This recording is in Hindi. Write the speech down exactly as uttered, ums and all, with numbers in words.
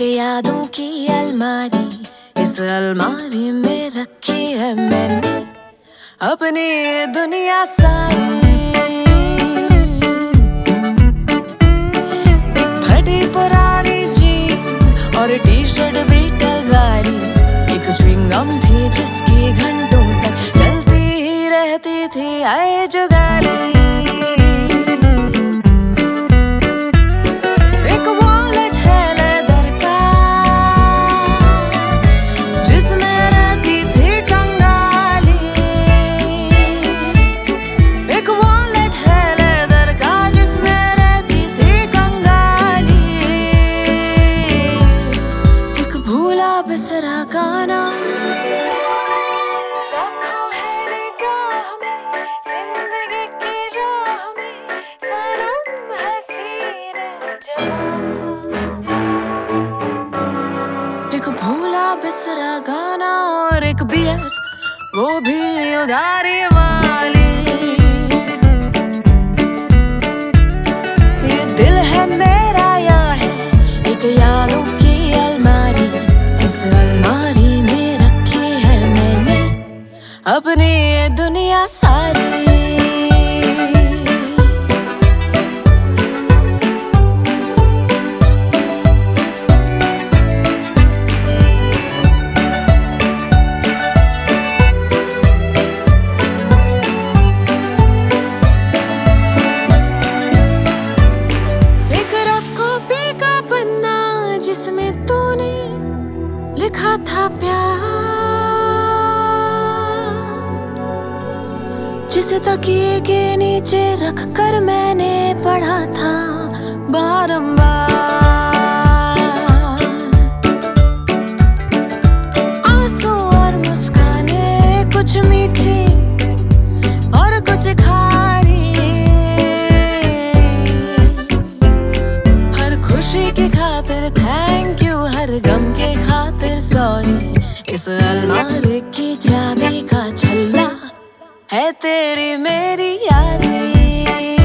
यादों की अलमारी, इस अलमारी में रखी है मैंने अपनी ये दुनिया सारी। एक फटी पुरानी जीन्स और टी शर्ट बीटल्स वाली, एक च्युइंगम थी जिसकी घंटों तक चलती ही रहती थी आए जुगाली। बिसरा गाना रखा है निगाह में, जिंदगी की राह में सनम हसीन जवां। एक भूला बिसरा गाना और एक बियर, वो भी उधारी वाली। ये दिल है मेरा या है एक यादों की अलमारी, अलमारी में रखी है मैंने अपनी ये दुनिया सारी। एक रफ कॉपी का पन्ना जिसमें तूने लिखा था प्यार, जिसे तकिए के नीचे रख कर मैंने पढ़ा था बारंबार। आंसू और मुस्काने कुछ मीठी और कुछ खारी, हर खुशी की खातिर थैंक यू, हर गम के खातिर सॉरी। इस अलमारी की चाबी का छल्ला है तेरी मेरी यारी।